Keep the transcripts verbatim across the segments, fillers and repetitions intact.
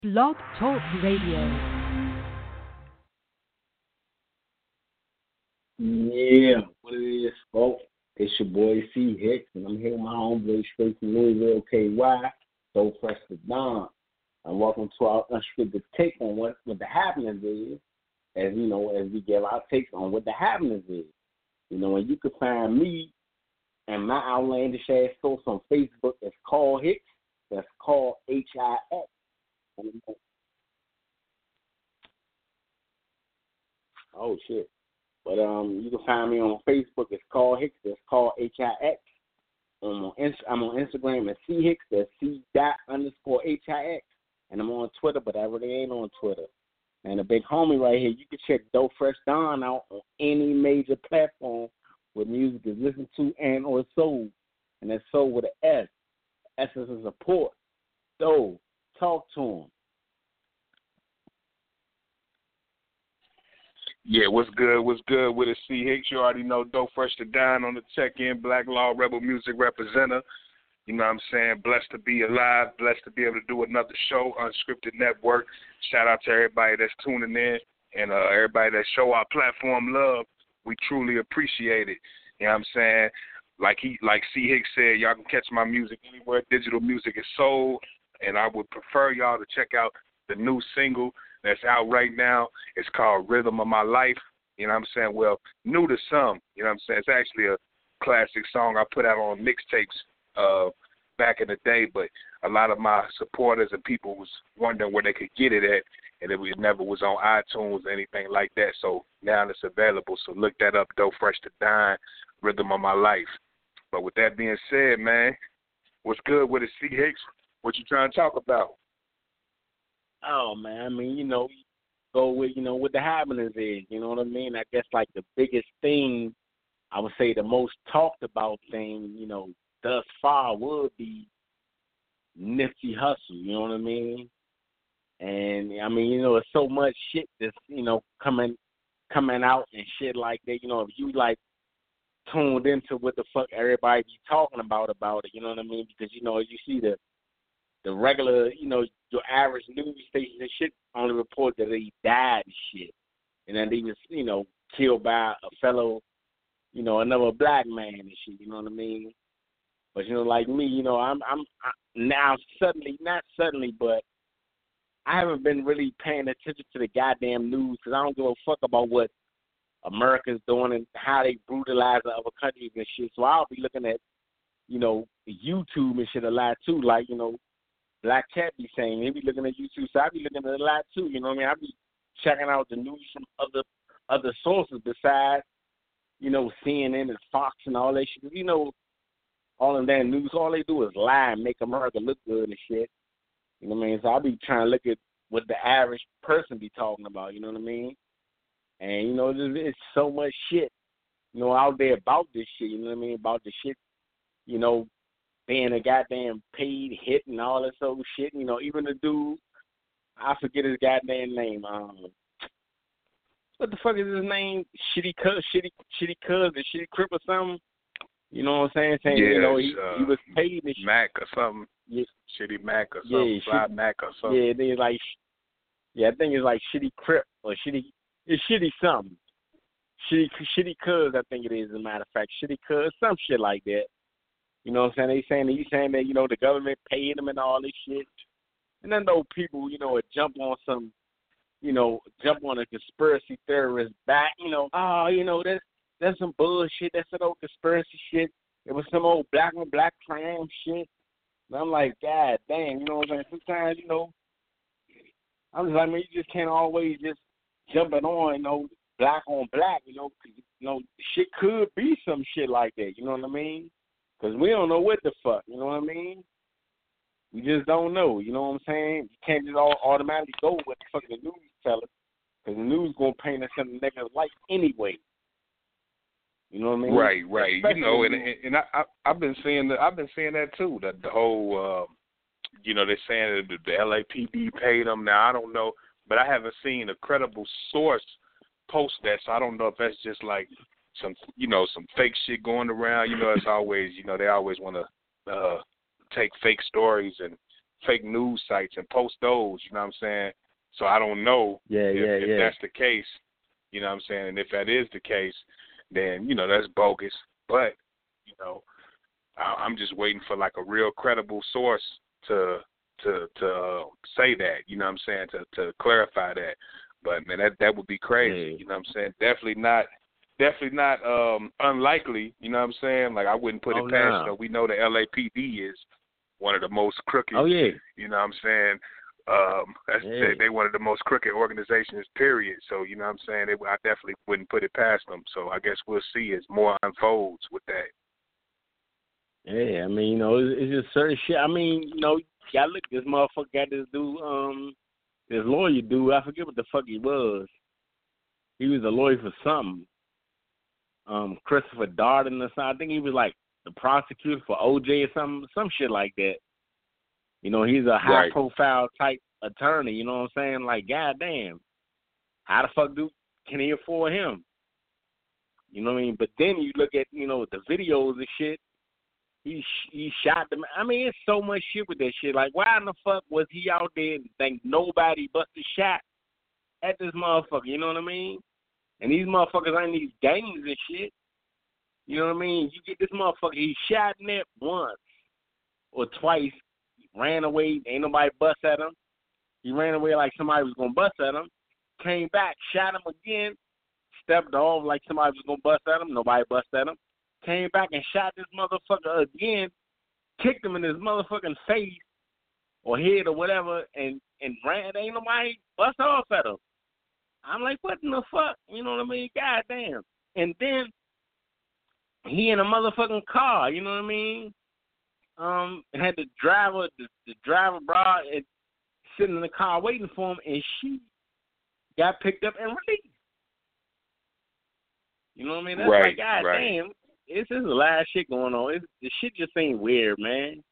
Blog Talk Radio. Yeah, what it is, folks? It's your boy C Hicks, and I'm here with my homeboy straight from Louisville, K Y, So Fresh to Don. And welcome to our unscripted take on what, what the happenings is, as you know, as we give our takes on what the happenings is. You know, and you can find me and my outlandish ass source on Facebook. It's called Hicks. That's called H I X. Oh shit. But um, you can find me on Facebook. It's called Hicks. That's called H I X. I'm on, Inst- I'm on Instagram at C Hicks. That's C dot underscore H I X. And I'm on Twitter, but I really ain't on Twitter. And a big homie right here, you can check Doe Fresh Don out on any major platform where music is listened to and or sold. And that's sold with an S. S is a support. Doe, talk to him. Yeah, what's good? What's good with it, C Hicks? You already know Doe Fresh to Dine on the check-in, Black Law Rebel Music Representative. You know what I'm saying? Blessed to be alive, blessed to be able to do another show, Unscripted Network. Shout out to everybody that's tuning in and uh, everybody that show our platform love. We truly appreciate it. You know what I'm saying? Like he, like C Hicks said, y'all can catch my music anywhere digital music is sold, and I would prefer y'all to check out the new single that's out right now. It's called Rhythm of My Life. You know what I'm saying? Well, new to some. You know what I'm saying? It's actually a classic song I put out on mixtapes uh, back in the day, but a lot of my supporters and people was wondering where they could get it at, and it never was on iTunes or anything like that. So now it's available. So look that up, Doe Fresh to Dine, Rhythm of My Life. But with that being said, man, what's good with it, C Hicks? What you trying to talk about? Oh man, I mean, you know, go with you know what the happenings is. You know what I mean? I guess like the biggest thing, I would say the most talked about thing, you know, thus far would be Nipsey Hussle. You know what I mean? And I mean, you know, there's so much shit that's you know coming coming out and shit like that. You know, if you like tuned into what the fuck everybody be talking about about it, you know what I mean? Because you know, you see the the regular, you know, your average news station and shit only report that he died and shit. And then he was, you know, killed by a fellow, you know, another black man and shit, you know what I mean? But, you know, like me, you know, I'm, I'm I, now suddenly, not suddenly, but I haven't been really paying attention to the goddamn news because I don't give a fuck about what America's doing and how they brutalize the other countries and shit. So I'll be looking at, you know, YouTube and shit a lot too, like, you know, Black Cat be saying, he be looking at YouTube, so I be looking at it a lot too, you know what I mean? I be checking out the news from other other sources besides, you know, C N N and Fox and all that shit. You know, all of that news, all they do is lie and make America look good and shit. You know what I mean? So I be trying to look at what the average person be talking about, you know what I mean? And, you know, there's, it's so much shit, you know, out there about this shit, you know what I mean? About the shit, you know, being a goddamn paid hit and all this old shit. You know, even the dude, I forget his goddamn name. Um, what the fuck is his name? Shitty Cuz, Shitty, Shitty Cuz, or Shitty Crip or something. You know what I'm saying? Saying, Yeah, you know, he, uh, he was paid and shit. Mac or something. Yeah. Shitty Mac or something. Yeah, Fly shitty, Mac or something. Yeah, then like, yeah, I think it's like Shitty Crip or Shitty, it's Shitty something. Shitty, Shitty Cuz, I think it is, as a matter of fact. Shitty Cuz, some shit like that. You know what I'm saying? They saying that he's saying that, you know, the government paid him and all this shit. And then those people, you know, would jump on some, you know, jump on a conspiracy theorist back, you know, oh, you know, that's that's some bullshit, that's some old conspiracy shit. It was some old black on black crime shit. And I'm like, God damn, you know what I'm saying? Sometimes, you know, I'm just like, man, you just can't always just jump it on, you know, black on black, you know, 'cause, you know, shit could be some shit like that, you know what I mean? Because we don't know what the fuck, you know what I mean? We just don't know, you know what I'm saying? You can't just all automatically go with the fucking news tell us, because the news going to paint us in a negative light anyway. You know what I mean? Right, right. Especially you know, and and, and I, I I've been seeing that. I've been seeing that too. That the whole, uh, you know, they're saying that the L A P D paid them. Now I don't know, but I haven't seen a credible source post that, so I don't know if that's just like some, you know, some fake shit going around. You know, it's always, you know, they always want to uh, take fake stories and fake news sites and post those. You know what I'm saying? So I don't know yeah, if, yeah, if yeah. that's the case. You know what I'm saying? And if that is the case, then you know that's bogus. But you know, I, I'm just waiting for like a real credible source to to to uh, say that. You know what I'm saying? To to clarify that. But man, that that would be crazy. Yeah. You know what I'm saying? Definitely not. Definitely not um, unlikely, you know what I'm saying? Like, I wouldn't put Oh, it past no. them. We know the L A P D is one of the most crooked, Oh, yeah. you know what I'm saying? Um, that's, Yeah. they, they one of the most crooked organizations, period. So, you know what I'm saying? They, I definitely wouldn't put it past them. So, I guess we'll see as more unfolds with that. Yeah, I mean, you know, it's, it's just certain shit. I mean, you know, y'all look, this motherfucker got this dude, um, this lawyer dude, I forget what the fuck he was. He was a lawyer for something. Um, Christopher Darden or something. I think he was like the prosecutor for O J or something, some shit like that. You know, he's a high Right. profile type attorney, you know what I'm saying? Like, goddamn, how the fuck do can he afford him? You know what I mean? But then you look at, you know, the videos and shit. He he shot them. I mean, it's so much shit with that shit. Like, why in the fuck was he out there and think nobody but the shot at this motherfucker? You know what I mean? And these motherfuckers ain't these gangs and shit. You know what I mean? You get this motherfucker, he shot in it once or twice, ran away, ain't nobody bust at him. He ran away like somebody was going to bust at him, came back, shot him again, stepped off like somebody was going to bust at him, nobody bust at him, came back and shot this motherfucker again, kicked him in his motherfucking face or head or whatever, and, and ran, ain't nobody bust off at him. I'm like, what in the fuck? You know what I mean? God damn. And then he in a motherfucking car, you know what I mean? Um, had the driver, the, the driver brought it sitting in the car waiting for him, and she got picked up and released. You know what I mean? That's Right, like, God right. damn, it's just a lot of shit going on. It's, the shit just ain't weird, man.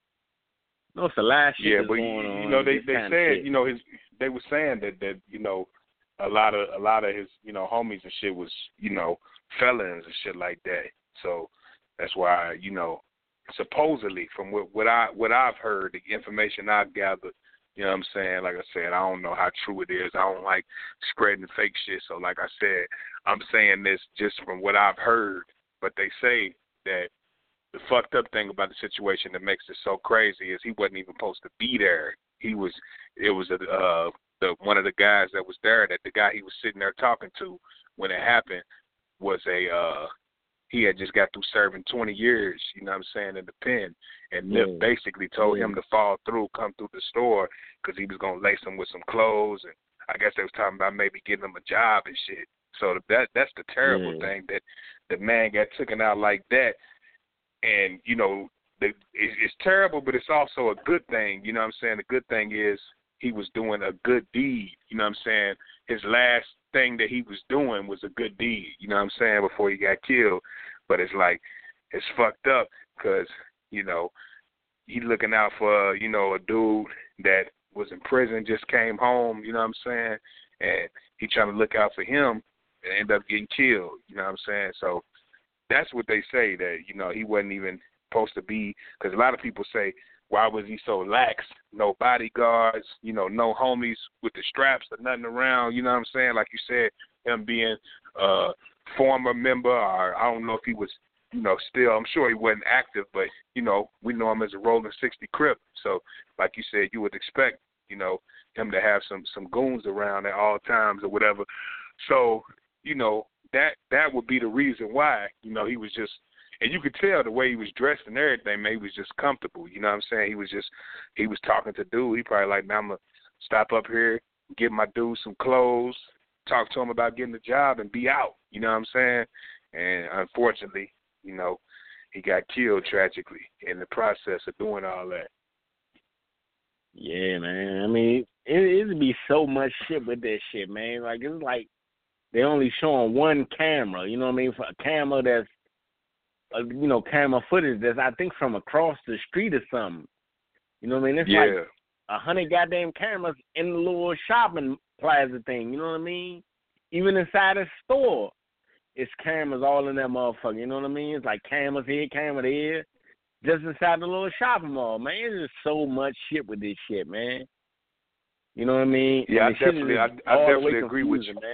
No, it's a lot of shit Yeah, that's but going you, on. you know, they this they kind of said, shit. you know, his they were saying that that you know, a lot of a lot of his you know homies and shit was you know felons and shit like that. So that's why you know, supposedly from what what I what I've heard, the information I've gathered, you know what I'm saying. Like I said, I don't know how true it is. I don't like spreading fake shit. So like I said, I'm saying this just from what I've heard. But they say that the fucked up thing about the situation that makes it so crazy is he wasn't even supposed to be there. He was, it was a, uh, the one of the guys that was there, that the guy he was sitting there talking to when it happened was a, uh, he had just got through serving twenty years, you know what I'm saying, in the pen. And Nip Yeah. basically told Yeah. him to fall through, come through the store, because he was going to lace him with some clothes. And I guess they was talking about maybe getting him a job and shit. So that that's the terrible Yeah. thing, that the man got taken out like that. And, you know, the, it, it's terrible, but it's also a good thing. You know what I'm saying? The good thing is he was doing a good deed. You know what I'm saying? His last thing that he was doing was a good deed, you know what I'm saying, before he got killed. But it's like, it's fucked up because, you know, he looking out for, you know, a dude that was in prison, just came home, you know what I'm saying, and he trying to look out for him and end up getting killed, you know what I'm saying? So that's what they say, that, you know, he wasn't even supposed to be, because a lot of people say, why was he so lax? No bodyguards, you know, no homies with the straps or nothing around, you know what I'm saying? Like you said, him being a former member, or I don't know if he was, you know, still, I'm sure he wasn't active, but, you know, we know him as a rolling sixty Crip. So, like you said, you would expect, you know, him to have some, some goons around at all times or whatever. So, you know, that that would be the reason why, you know, he was just, and you could tell the way he was dressed and everything, man, he was just comfortable. You know what I'm saying? He was just, he was talking to dude. He probably like, man, I'm going to stop up here, give my dude some clothes, talk to him about getting a job and be out. You know what I'm saying? And unfortunately, you know, he got killed tragically in the process of doing all that. Yeah, man. I mean, it it'd be so much shit with that shit, man. Like, it's like they only showing one camera, you know what I mean? For a camera that's, uh, you know, camera footage that's, I think, from across the street or something. You know what I mean? It's yeah. like a hundred goddamn cameras in the little shopping plaza thing, you know what I mean? Even inside a store, it's cameras all in that motherfucker, you know what I mean? It's like cameras here, camera there. just inside the little shopping mall, man. There's just so much shit with this shit, man. You know what I mean? Yeah, I the shit definitely, is I, I all the definitely way agree with you. man.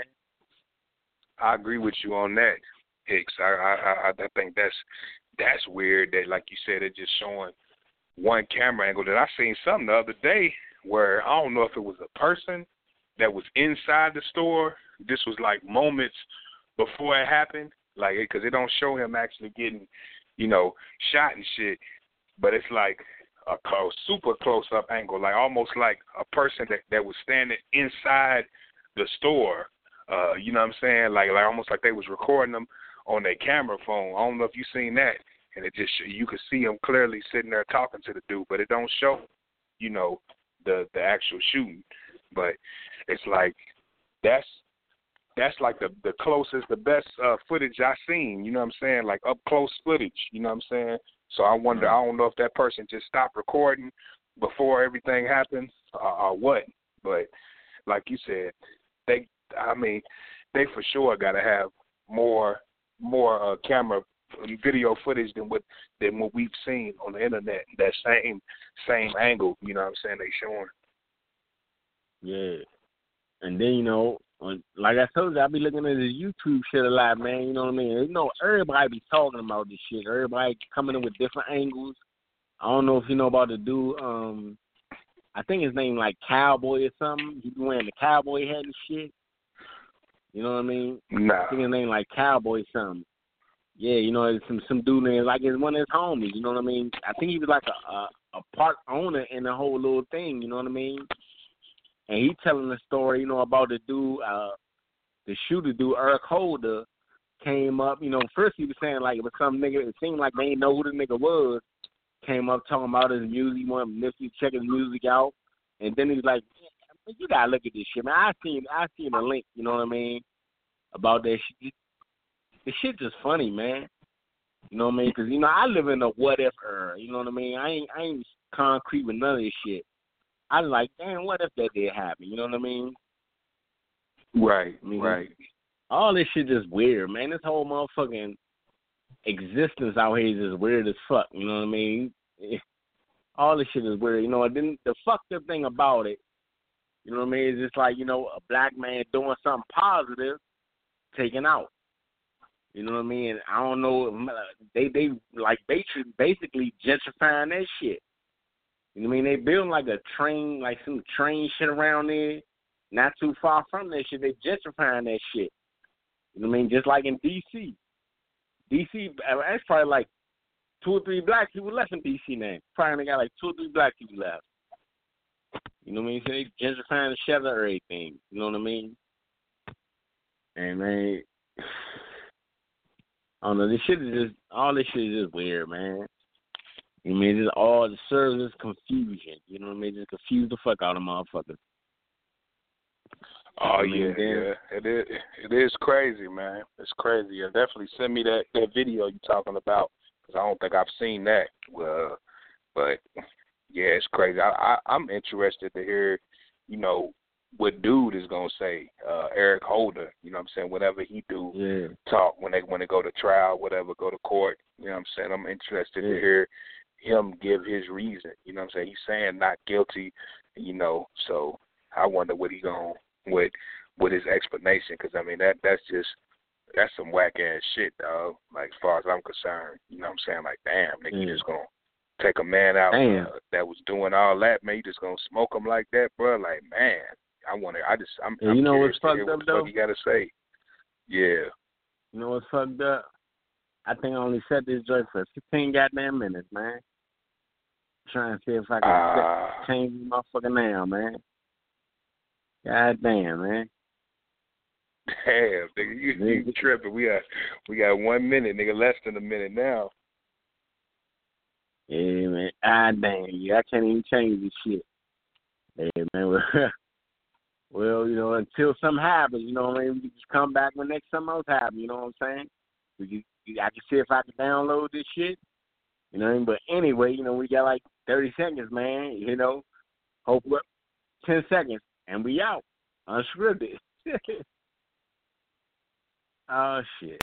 I agree with you on that, Hicks. I, I, I, I think that's that's weird. That, like you said, it's just showing one camera angle. That I seen something the other day where I don't know if it was a person that was inside the store. This was like moments before it happened, like because it don't show him actually getting, you know, shot and shit. But it's like a close, super close-up angle, like almost like a person that, that was standing inside the store. Uh, you know what I'm saying? Like, like almost like they was recording them on their camera phone. I don't know if you seen that, and it just you could see him clearly sitting there talking to the dude, but it don't show, you know, the the actual shooting. But it's like that's that's like the the closest, the best uh, footage I seen. You know what I'm saying? Like up close footage. You know what I'm saying? So I wonder. I don't know if that person just stopped recording before everything happened uh, or what. But like you said, they. I mean, they for sure got to have more more uh, camera video footage than what than what we've seen on the internet. That same same angle. You know what I'm saying? They showing. Yeah, and then you know, like I told you, I be looking at this YouTube shit a lot, man. You know what I mean? You know, everybody be talking about this shit. Everybody coming in with different angles. I don't know if you know about the dude. Um, I think his name like Cowboy or something. He be wearing the cowboy hat and shit. You know what I mean? Nah. I think his name like Cowboy something. Yeah, you know, it's some some dude named like it's one of his homies. You know what I mean? I think he was like a a, a part owner in the whole little thing. You know what I mean? And he telling the story, you know, about the dude, uh, the shooter dude, Eric Holder, came up. You know, first he was saying like it was some nigga. It seemed like they didn't know who the nigga was. Came up talking about his music, he wanted Nipsey to check his music out, and then he was like, "You gotta look at this shit, man. I seen, I seen a link. You know what I mean? About that shit. The shit just funny, man. You know what I mean? Because you know I live in a what if era. You know what I mean? I ain't, I ain't concrete with none of this shit. I like, damn, what if that did happen? You know what I mean? Right, I mean, right. All this shit just weird, man. This whole motherfucking existence out here is just weird as fuck. You know what I mean? All this shit is weird. You know, and then the fucked up thing about it, you know what I mean, is just like, you know, a black man doing something positive, taken out. You know what I mean? I don't know. They, they like, basically gentrifying that shit. You know what I mean? They building like a train, like some train shit around there, not too far from that shit. They gentrifying that shit. You know what I mean? Just like in D C D C, that's probably like two or three black people left in D C now. Probably got like two or three black people left. You know what I mean? So they gentrifying the shit of everything. You know what I mean? And man, I don't know. This shit is just, all this shit is just weird, man. You know what I mean? Just all the service confusion. You know what I mean? Just confuse the fuck out of motherfuckers. Oh, I mean, yeah, then, yeah. It is, it is crazy, man. It's crazy. Yeah, definitely send me that, that video you're talking about, because I don't think I've seen that. Well, but, yeah, it's crazy. I, I, I'm interested to hear, you know, what dude is going to say, uh, Eric Holder, you know what I'm saying, whatever he do, yeah. talk when they when they go to trial, whatever, go to court, you know what I'm saying. I'm interested yeah. to hear him give his reason, you know what I'm saying. He's saying not guilty, you know, so I wonder what he going to, with with his explanation, because I mean that that's just that's some whack ass shit, dog. Like as far as I'm concerned, you know what I'm saying? Like, damn, nigga, you Yeah. just gonna take a man out Damn. uh, that was doing all that, man. You just gonna smoke him like that, bro? Like, man, I want to. I just I'm, Yeah, I'm you know curious what's to hear fucked what up the though? fuck you gotta say. Yeah. You know what's fucked up? I think I only said this joke for fifteen goddamn minutes, man. Trying to see if I can Uh, set, change my fucking now, man. God damn, man. Damn, nigga, you, you tripping? We got we got one minute, nigga, less than a minute now. Yeah, man. God damn, yeah, I can't even change this shit. Yeah, man. Well, well, you know, until something happens, you know what I mean? We can just come back when next something else happens, you know what I'm saying? We can, I can see if I can download this shit. You know what I mean? But anyway, you know, we got like thirty seconds, man. You know, hope we're ten seconds, and we out. Unscripted. Oh, shit.